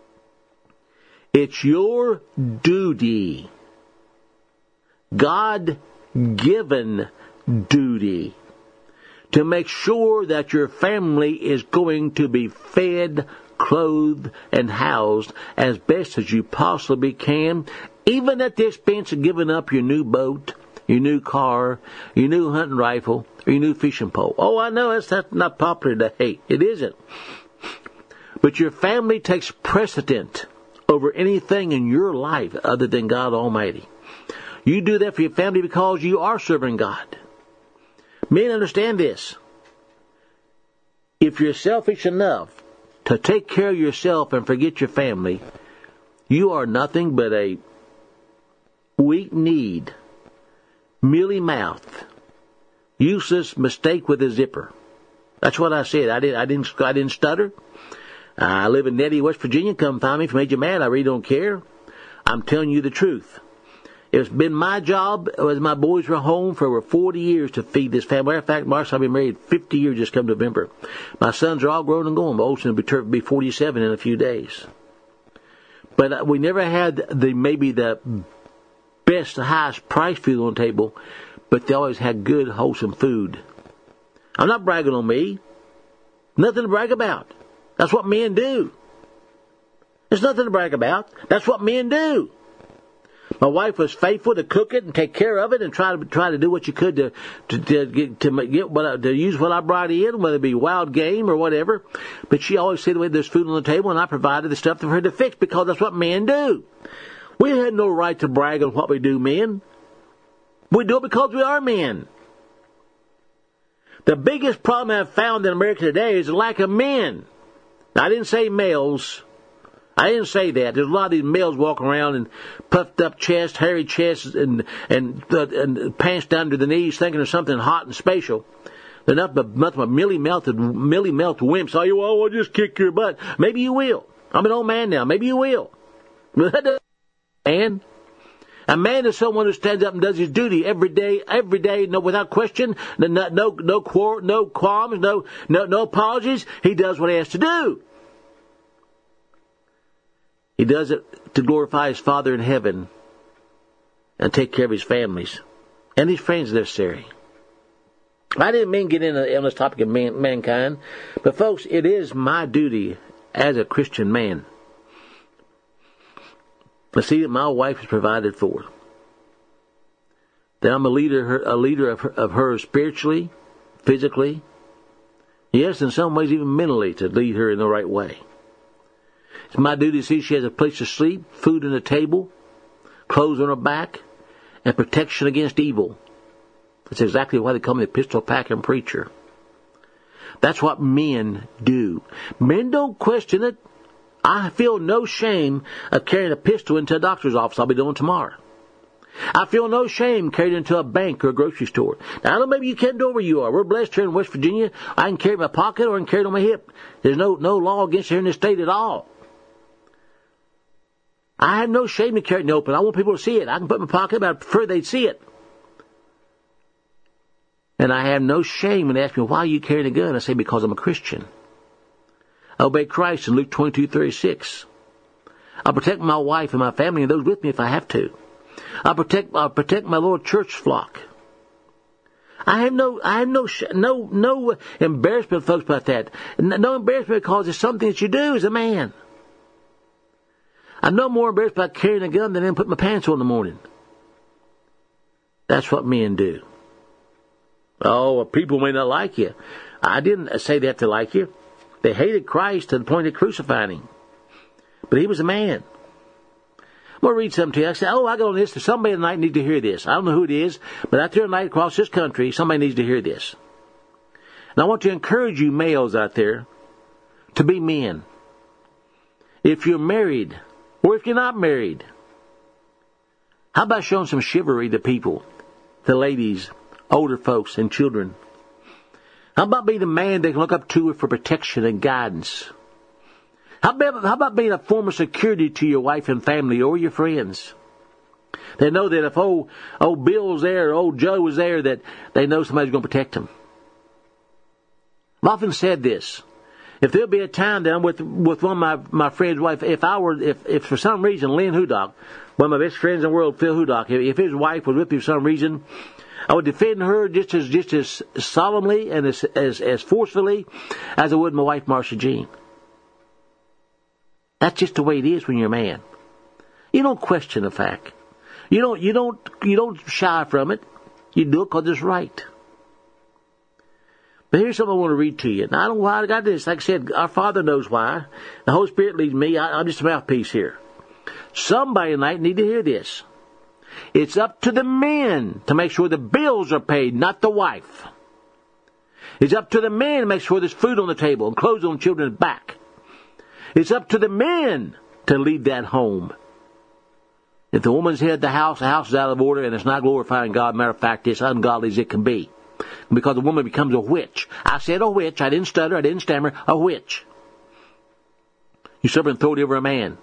It's your duty, God-given duty, to make sure that your family is going to be fed, clothed, and housed as best as you possibly can, even at the expense of giving up your new boat, your new car, your new hunting rifle, or your new fishing pole. Oh, I know that's, that's not popular today. It isn't. But your family takes precedent over anything in your life other than God Almighty. You do that for your family because you are serving God. Men, understand this. If you're selfish enough to take care of yourself and forget your family, you are nothing but a weak-kneed, mealy-mouthed, useless mistake with a zipper. That's what I said. I didn't. I didn't. I didn't stutter. I live in Nettie, West Virginia. Come find me if it made you mad. I really don't care. I'm telling you the truth. It's been my job as my boys were home for over forty years to feed this family. Matter of fact, Mark, I've been married fifty years just come November. My sons are all grown and going. My oldest will be forty-seven in a few days. But we never had the maybe the best, highest price food on the table, but they always had good, wholesome food. I'm not bragging on me. Nothing to brag about. That's what men do. There's nothing to brag about. That's what men do. My wife was faithful to cook it and take care of it and try to try to do what you could to to, to get to get what I, to use what I brought in, whether it be wild game or whatever. But she always said, "Well, there's food on the table," and I provided the stuff for her to fix because that's what men do. We had no right to brag on what we do, men. We do it because we are men. The biggest problem I've found in America today is the lack of men. Now, I didn't say males. I didn't say that. There's a lot of these males walking around in puffed up chests, hairy chests, and and, uh, and pants down to the knees, thinking of something hot and spatial. They're not but nothing but milly melted, milly melted wimps. Oh, you well, will just kick your butt. Maybe you will. I'm an old man now. Maybe you will. And a man is someone who stands up and does his duty every day, every day, no, without question, no, no, no, no, no qualms, no, no, no apologies. He does what he has to do. He does it to glorify his Father in heaven and take care of his families and his friends if necessary. I didn't mean get into on this topic of man, mankind, but folks, it is my duty as a Christian man to see that my wife is provided for, that I'm a leader, a leader of her, of her spiritually, physically, yes, in some ways even mentally, to lead her in the right way. It's my duty to see she has a place to sleep, food on the table, clothes on her back, and protection against evil. That's exactly why they call me the pistol packing preacher. That's what men do. Men don't question it. I feel no shame of carrying a pistol into a doctor's office. I'll be doing tomorrow. I feel no shame carrying it into a bank or a grocery store. Now, I don't know, maybe you can't do it where you are. We're blessed here in West Virginia. I can carry it in my pocket or I can carry it on my hip. There's no, no law against it here in this state at all. I have no shame in carrying it open. I want people to see it. I can put it in my pocket, but I prefer they'd see it. And I have no shame when they ask me, why are you carrying a gun? I say, because I'm a Christian. I obey Christ in Luke twenty-two thirty-six. I'll protect my wife and my family and those with me if I have to. I'll protect, I'll protect my Lord church flock. I have no, I have no, no, no embarrassment, folks, about that. No embarrassment because it's something that you do as a man. I'm no more embarrassed about carrying a gun than then putting my pants on in the morning. That's what men do. Oh, well, people may not like you. I didn't say that to like you. They hated Christ to the point of crucifying him. But he was a man. I'm going to read something to you. I said, oh, I got on this. Somebody tonight needs to hear this. I don't know who it is, but out there tonight across this country, somebody needs to hear this. And I want to encourage you males out there to be men. If you're married, or if you're not married, how about showing some chivalry to people, to ladies, older folks, and children? How about being a man they can look up to for protection and guidance? How about, how about being a form of security to your wife and family or your friends? They know that if old, old Bill's there or old Joe was there, that they know somebody's going to protect them. I've often said this. If there'll be a time that I'm with, with one of my, my friend's wife, if I were, if, if for some reason Lynn Hudock, one of my best friends in the world, Phil Hudock, if, if his wife was with me for some reason, I would defend her just as just as solemnly and as as, as forcefully as I would my wife, Marcia Jean. That's just the way it is when you're a man. You don't question the fact. You don't you don't you don't shy from it. You do it because it's right. But here's something I want to read to you. Now, I don't know why I got this. Like I said, our Father knows why. The Holy Spirit leads me. I, I'm just a mouthpiece here. Somebody tonight need to hear this. It's up to the men to make sure the bills are paid, not the wife. It's up to the men to make sure there's food on the table and clothes on the children's back. It's up to the men to lead that home. If the woman's head of the house, the house is out of order and it's not glorifying God. Matter of fact, it's ungodly as it can be. Because the woman becomes a witch. I said a witch. I didn't stutter. I didn't stammer. A witch. You serve authority over a man.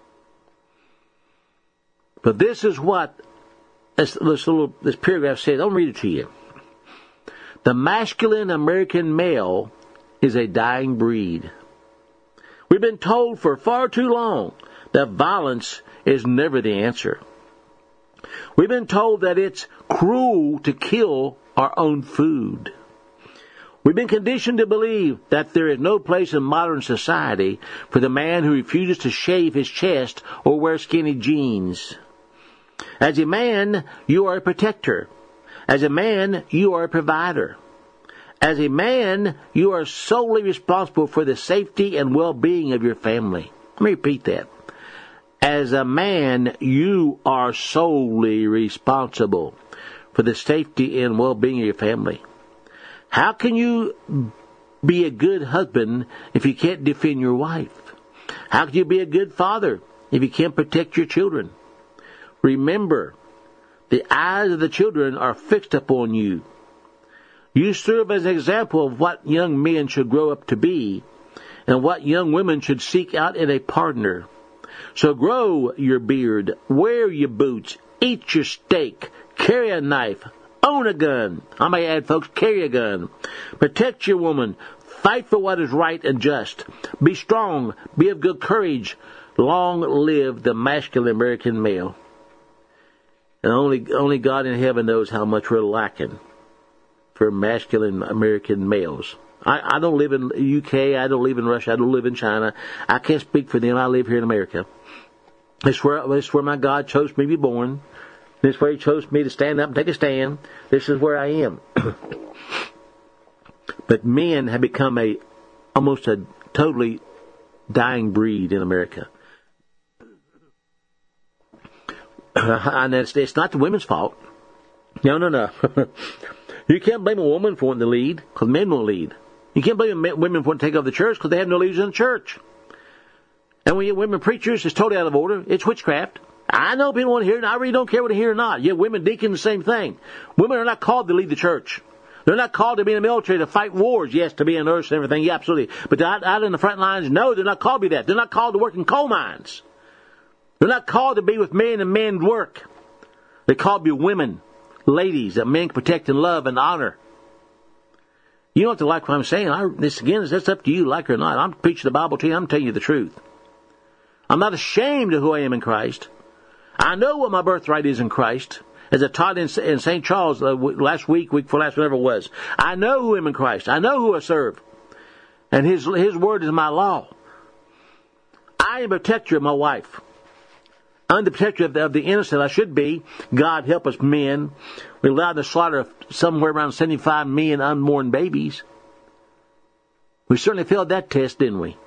But this is what this, this little this paragraph says. I'll read it to you. The masculine American male is a dying breed. We've been told for far too long that violence is never the answer. We've been told that it's cruel to kill our own food. We've been conditioned to believe that there is no place in modern society for the man who refuses to shave his chest or wear skinny jeans. As a man, you are a protector. As a man, you are a provider. As a man, you are solely responsible for the safety and well-being of your family. Let me repeat that. As a man, you are solely responsible for the safety and well-being of your family. How can you be a good husband if you can't defend your wife? How can you be a good father if you can't protect your children? Remember, the eyes of the children are fixed upon you. You serve as an example of what young men should grow up to be and what young women should seek out in a partner. So grow your beard, wear your boots, eat your steak, carry a knife, own a gun. I may add, folks, carry a gun. Protect your woman. Fight for what is right and just. Be strong. Be of good courage. Long live the masculine American male. And only only God in heaven knows how much we're lacking for masculine American males. I, I don't live in the U K. I don't live in Russia. I don't live in China. I can't speak for them. I live here in America. It's where, it's where my God chose me to be born. This is where He chose me to stand up and take a stand. This is where I am. But men have become a almost a totally dying breed in America. And it's, it's not the women's fault. No, no, no. You can't blame a woman for wanting to lead, because men won't lead. You can't blame women for wanting to take over the church, because they have no leaders in the church. And when you have women preachers, it's totally out of order. It's witchcraft. I know people want to hear it, and I really don't care what they hear or not. You have women deacons, the same thing. Women are not called to lead the church. They're not called to be in the military to fight wars. Yes, to be a nurse and everything. Yeah, absolutely. But out, out in the front lines, no, they're not called to be that. They're not called to work in coal mines. They're not called to be with men and men's work. They're called to be women, ladies that men can protect and love and honor. You don't have to like what I'm saying. I, this, again, that's up to you, like it or not. I'm preaching the Bible to you. I'm telling you the truth. I'm not ashamed of who I am in Christ. I know what my birthright is in Christ. As I taught in, in Saint Charles uh, last week, week before last, whatever it was. I know who I am in Christ. I know who I serve. And His His word is my law. I am a protector of my wife. I'm the protector of the, of the innocent. I should be. God help us men. We allowed the slaughter of somewhere around seventy-five million unborn babies. We certainly failed that test, didn't we?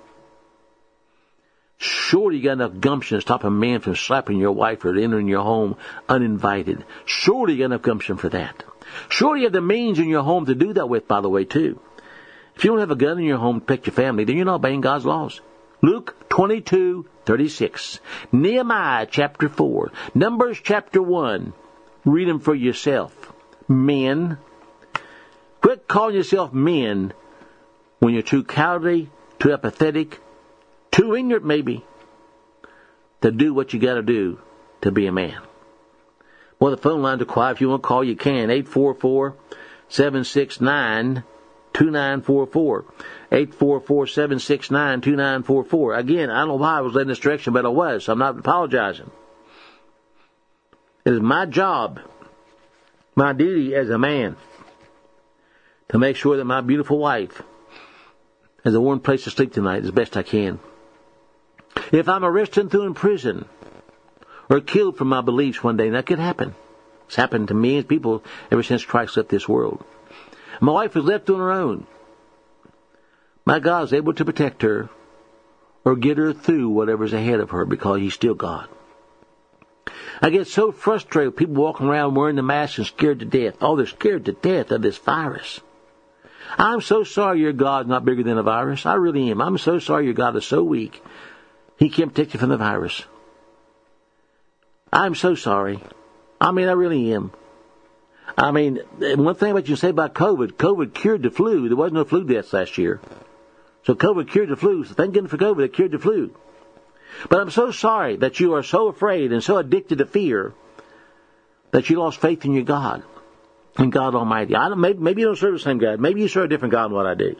Surely you got enough gumption to stop a man from slapping your wife or entering your home uninvited. Surely you got enough gumption for that. Surely you have the means in your home to do that with, by the way, too. If you don't have a gun in your home to protect your family, then you're not obeying God's laws. Luke twenty-two thirty-six. Nehemiah chapter four. Numbers chapter one. Read them for yourself. Men. Quit calling yourself men when you're too cowardly, too apathetic, too ignorant maybe, to do what you got to do to be a man. Well, the phone lines are quiet. If you want to call, you can. eight four four, seven six nine, two nine four four. eight four four, seven six nine, two nine four four. Again, I don't know why I was led in this direction, but I was, so I'm not apologizing. It is my job, my duty as a man, to make sure that my beautiful wife has a warm place to sleep tonight as best I can. If I'm arrested and thrown in prison or killed for my beliefs one day, and that could happen. It's happened to me and people ever since Christ left this world. My wife was left on her own. My God is able to protect her or get her through whatever's ahead of her because He's still God. I get so frustrated with people walking around wearing the mask and scared to death. Oh, they're scared to death of this virus. I'm so sorry your God's not bigger than a virus. I really am. I'm so sorry your God is so weak He can't protect you from the virus. I'm so sorry. I mean, I really am. I mean, one thing about you say about COVID, COVID cured the flu. There wasn't no flu deaths last year. So COVID cured the flu. So thank goodness for COVID, it cured the flu. But I'm so sorry that you are so afraid and so addicted to fear that you lost faith in your God, in God Almighty. I don't, maybe, maybe you don't serve the same God. Maybe you serve a different God than what I do.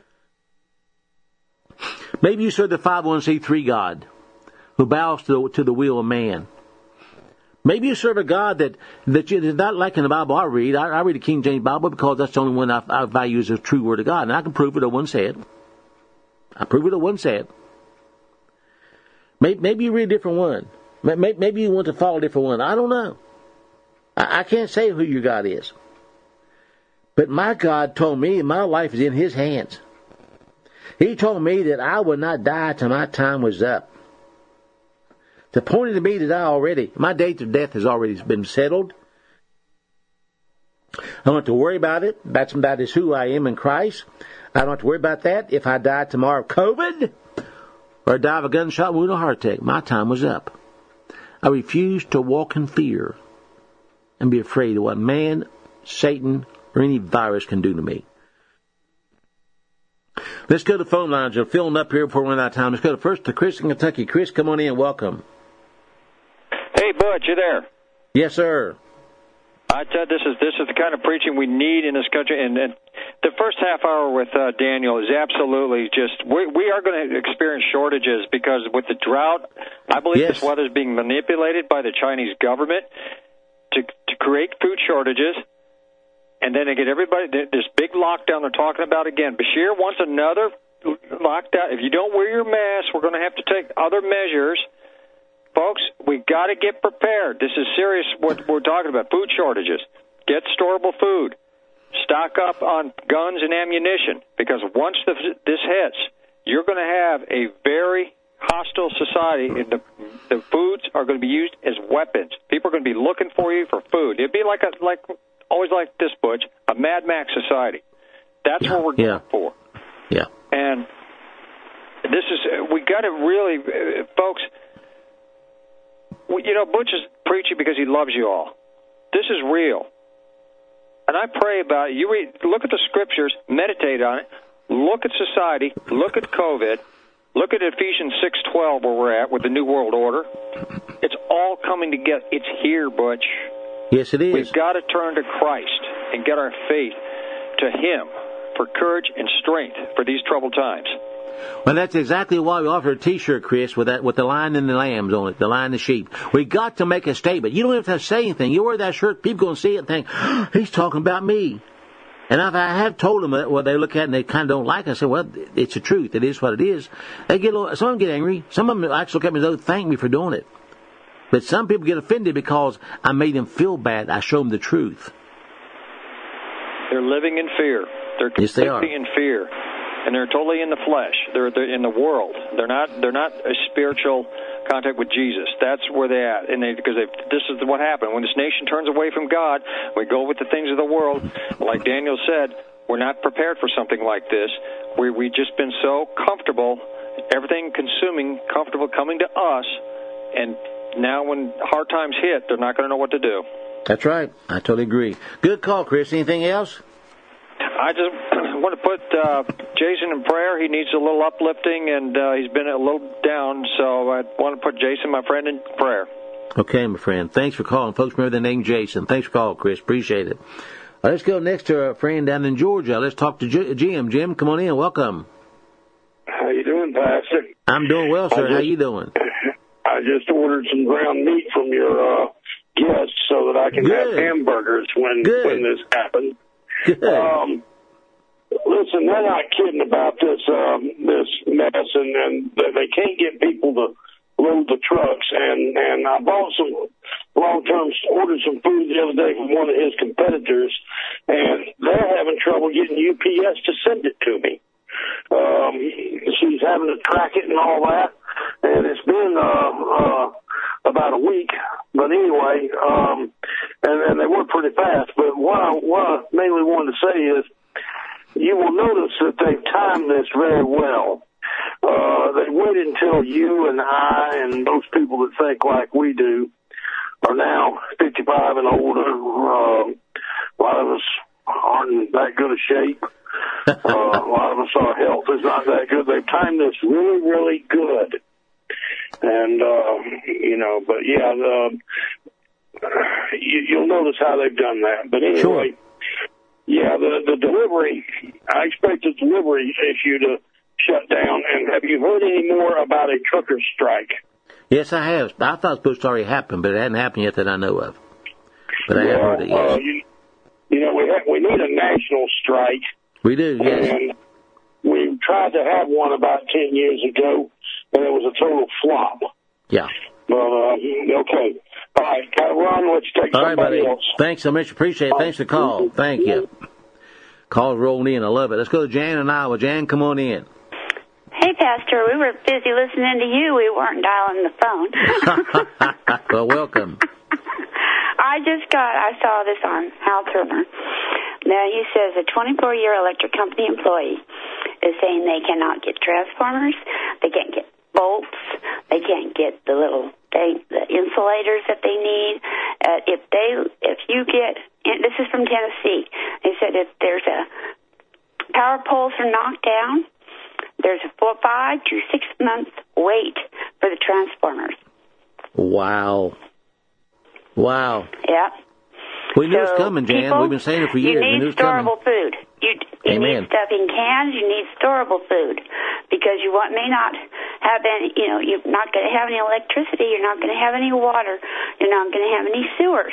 Maybe you serve the five oh one c three God who bows to the, to the will of man. Maybe you serve a God that, that you, is not like in the Bible I read. I, I read the King James Bible because that's the only one I, I value as the true Word of God. And I can prove it, it wasn't said. I prove it, it wasn't said. Maybe, maybe you read a different one. Maybe, maybe you want to follow a different one. I don't know. I, I can't say who your God is. But my God told me my life is in His hands. He told me that I would not die till my time was up. It's appointed to me to die already. My date of death has already been settled. I don't have to worry about it. That's that is who I am in Christ. I don't have to worry about that. If I die tomorrow of COVID or die of a gunshot wound or heart attack, my time was up. I refuse to walk in fear and be afraid of what man, Satan, or any virus can do to me. Let's go to the phone lines. We're filling up here before we run out of time. Let's go to first to Chris in Kentucky. Chris, come on in. Welcome. Hey, Butch, you there? Yes, sir. I tell you, this is this is the kind of preaching we need in this country. And, and the first half hour with uh, Daniel is absolutely just, we, we are going to experience shortages because with the drought, I believe yes. this weather is being manipulated by the Chinese government to to create food shortages. And then they get everybody, this big lockdown they're talking about again. Bashir wants another lockdown. If you don't wear your mask, we're going to have to take other measures. Folks, we've got to get prepared. This is serious what we're talking about, food shortages. Get storable food. Stock up on guns and ammunition, because once the, this hits, you're going to have a very hostile society, and the, the foods are going to be used as weapons. People are going to be looking for you for food. It'd be like a like always like this, Butch, a Mad Max society. That's yeah, what we're going yeah. for. Yeah. And this is, we got to really, uh, folks, we, you know, Butch is preaching because he loves you all. This is real. And I pray about it. You read, look at the scriptures, meditate on it, look at society, look at COVID, look at Ephesians six twelve where we're at with the New World Order. It's all coming together. It's here, Butch. Yes, it is. We've got to turn to Christ and get our faith to Him for courage and strength for these troubled times. Well, that's exactly why we offer a T-shirt, Chris, with that with the lion and the lambs on it, the lion and the sheep. We got to make a statement. You don't have to say anything. You wear that shirt, people going to see it and think, oh, he's talking about me. And if I have told them that, well, they look at it and they kind of don't like it. I say, well, it's the truth. It is what it is. They get a little, some of them get angry. Some of them actually look at me and thank me for doing it. But some people get offended because I made them feel bad. I show them the truth. They're living in fear. They're yes, they are. completely in fear. And they're totally in the flesh. They're, they're in the world. They're not. They're not a spiritual contact with Jesus. That's where they're at. And they, because they, this is what happened when this nation turns away from God. We go with the things of the world. Like Daniel said, we're not prepared for something like this. We we just been so comfortable, everything consuming, comfortable coming to us, and now when hard times hit, they're not going to know what to do. That's right. I totally agree. Good call, Chris. Anything else? I just want to put uh, Jason in prayer. He needs a little uplifting, and uh, he's been a little down, so I want to put Jason, my friend, in prayer. Okay, my friend. Thanks for calling. Folks, remember the name Jason. Thanks for calling, Chris. Appreciate it. Right, let's go next to our friend down in Georgia. Let's talk to J- Jim. Jim, come on in. Welcome. How you doing, Pastor? I'm doing well, sir. Just, How you doing? I just ordered some ground meat from your uh, guests so that I can Good. have hamburgers when Good. when this happens. Good. Um, listen, they're not kidding about this um, this mess, and, and they can't get people to load the trucks. And, and I bought some long-term, ordered some food the other day from one of his competitors, and they're having trouble getting U P S to send it to me. Um, she's having to track it and all that, and it's been uh, uh, about a week. But anyway, um, and, and they were pretty fast. But what I, what I mainly wanted to say is, you will notice that they've timed this very well. Uh, they waited until you and I and most people that think like we do are now fifty-five and older. Uh, a lot of us aren't in that good a shape. Uh, a lot of us, our health is not that good. They've timed this really, really good. And, uh, you know, but yeah, the, you, you'll notice how they've done that. But anyway, sure. Yeah, the, the delivery, I expect the delivery issue to shut down. And have you heard any more about a trucker strike? Yes, I have. I thought it was supposed to already happen, but it hadn't happened yet that I know of. But I well, have heard it, yes. Uh, you, you know, we have, we need a national strike. We do, yes. And we tried to have one about ten years ago, and it was a total flop. Yeah. But, uh, okay. All right, gotta run. Let's take All right, somebody buddy. else. Thanks so much. Appreciate it. Thanks for the call. Thank you. Calls rolling in. I love it. Let's go to Jan in Iowa. Jan, come on in. Hey, Pastor. We were busy listening to you. We weren't dialing the phone. Well, welcome. I just got, I saw this on Hal Turner. Now, he says a twenty-four-year electric company employee is saying they cannot get transformers, they can't get bolts, they can't get the little they, the insulators that they need. Uh, if they, if you get, and this is from Tennessee, they said if there's a power poles are knocked down, there's a four, five to six month wait for the transformers. Wow. Wow. Yeah. We knew so it was coming, Jan. people, We've been saying it for years. You We need knew it was coming. storable food. You, you Amen. need stuff in cans. You need storable food because you want, may not have any. You know, you're not going to have any electricity. You're not going to have any water. You're not going to have any sewers.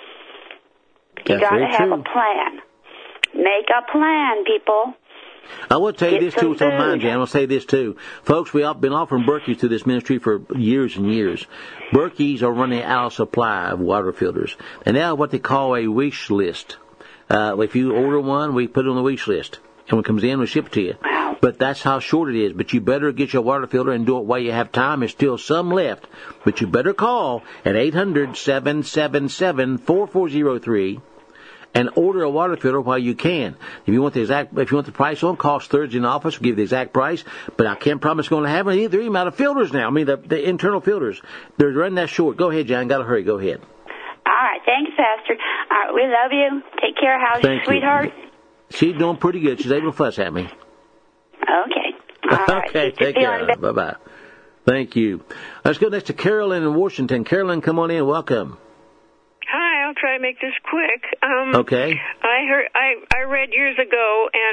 You got to have true. a plan. Make a plan, people. I will tell you Get this, too, what's on mine, food. Jan. I'll say this, too. Folks, we've been offering Berkey's through this ministry for years and years. Berkey's are running out of supply of water filters. And now what they call a wish list. Uh, if you order one, we put it on the wish list. And when it comes in, we ship it to you. Wow. But that's how short it is. But you better get your water filter and do it while you have time. There's still some left. But you better call at eight hundred, seven seven seven, four four zero three. And order a water filter while you can. If you want the exact, if you want the price on, call Thursday in the office. We'll give you the exact price. But I can't promise going to have it. They're even out of filters now. I mean, the, the internal filters. They're running that short. Go ahead, John. Got to hurry. Go ahead. All right. Thanks, Pastor. All right. We love you. Take care. How's Thank your sweetheart? You. She's doing pretty good. She's able to fuss at me. Okay. All right. Okay. Get your Take care. feeling Bye bye. Thank you. Let's go next to Carolyn in Washington. Carolyn, come on in. Welcome. Hi, I'll try to make this quick. Um, Okay. I heard I I read years ago, and I heard it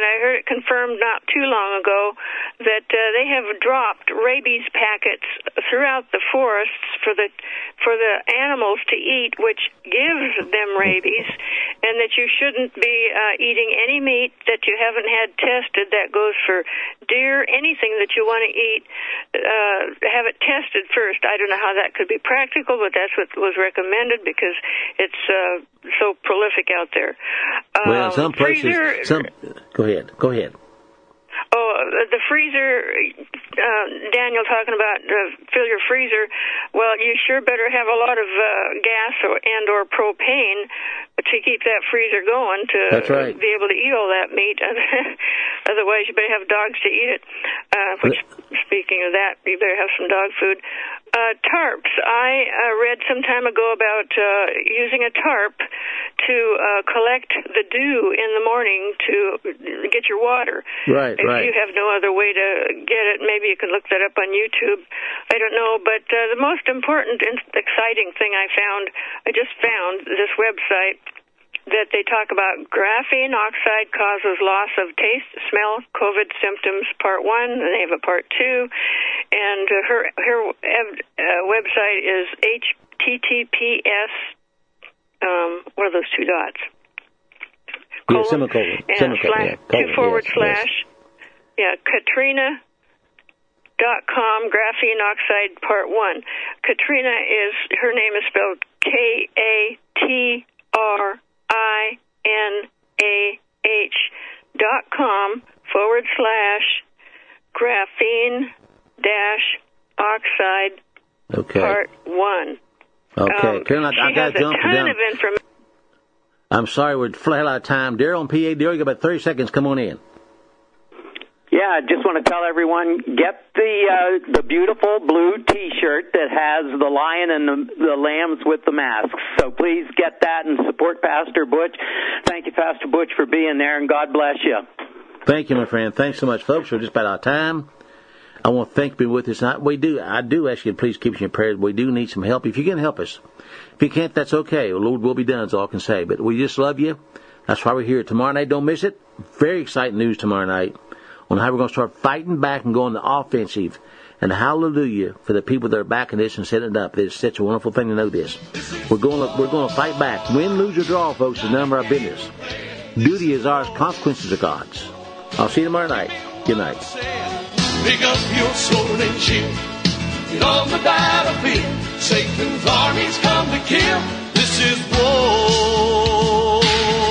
confirmed not too long ago that uh, they have dropped rabies packets throughout the forests for the for the animals to eat, which gives them rabies, and that you shouldn't be uh, eating any meat that you haven't had tested. That goes for deer, anything that you want to eat, uh, have it tested first. I don't know how that could be practical, but that's what was recommended because it's uh, so prolific out there. Um, well, some places, freezer, some. Go ahead. Go ahead. Oh, the freezer, uh, Daniel talking about uh, fill your freezer. Well, you sure better have a lot of uh, gas or, and or propane to keep that freezer going to That's right. be able to eat all that meat. Otherwise, you better have dogs to eat it. Uh, which, speaking of that, you better have some dog food. Uh, tarps. I uh, read some time ago about uh, using a tarp to uh, collect the dew in the morning to get your water. Right, if right. you have no other way to get it, maybe you can look that up on YouTube. I don't know, but uh, the most important and exciting thing I found, I just found this website that they talk about graphene oxide causes loss of taste, smell, COVID symptoms, part one, and they have a part two. And uh, her her uh, website is H T T P S, um, what are those two dots? Yeah, semicolon. And Semicolon, slash, yeah. Colon, two forward yes, slash, yes. yeah, Katrina dot com, graphene oxide part one. Katrina is, her name is spelled K A T R I N A H dot com forward slash graphene dash oxide okay. part one. Okay, Um, Carolyn, I, I she got has to a jump ton down. of information. I'm sorry, we're flat out of time. Daryl on P A. Daryl, you got about thirty seconds. Come on in. Yeah, I just want to tell everyone, get the uh, the beautiful blue T-shirt that has the lion and the, the lambs with the masks. So please get that and support Pastor Butch. Thank you, Pastor Butch, for being there, and God bless you. Thank you, my friend. Thanks so much, folks. We're just about out of time. I want to thank you for being with us. I, we do, I do ask you to please keep us in your prayers. We do need some help. If you can help us. If you can't, that's okay. The Lord will be done, is all I can say. But we just love you. That's why we're here tomorrow night. Don't miss it. Very exciting news tomorrow night on how we're going to start fighting back and going to offensive. And hallelujah for the people that are backing this and setting it up. It's such a wonderful thing to know this. We're going to, we're going to fight back. Win, lose, or draw, folks, is none of our business. Duty is ours. Consequences are God's. I'll see you tomorrow night. Good night. Pick up your sword and shield. Get on the battlefield. Satan's armies come to kill. This is war.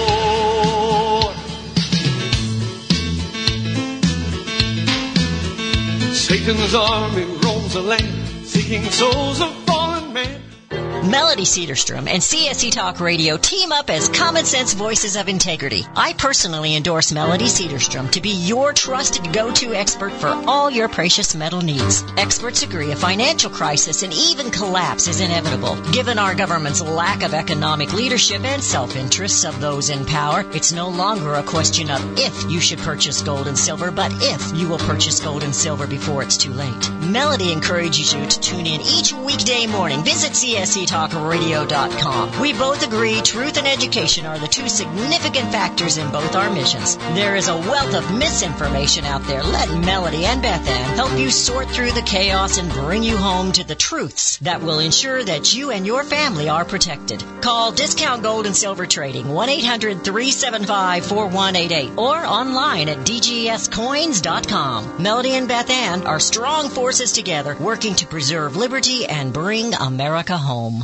Satan's army roams the land, seeking souls of fallen men. Melody Cedarstrom and C S C Talk Radio team up as common sense voices of integrity. I personally endorse Melody Cedarstrom to be your trusted go-to expert for all your precious metal needs. Experts agree a financial crisis and even collapse is inevitable. Given our government's lack of economic leadership and self-interests of those in power, it's no longer a question of if you should purchase gold and silver, but if you will purchase gold and silver before it's too late. Melody encourages you to tune in each weekday morning. Visit C S C Talk Radio dot com. We both agree truth and education are the two significant factors in both our missions. There is a wealth of misinformation out there. Let Melody and Beth Ann help you sort through the chaos and bring you home to the truths that will ensure that you and your family are protected. Call Discount Gold and Silver Trading one eight hundred three seven five four one eight eight or online at D G S coins dot com. Melody and Beth Ann are strong forces together working to preserve liberty and bring America home.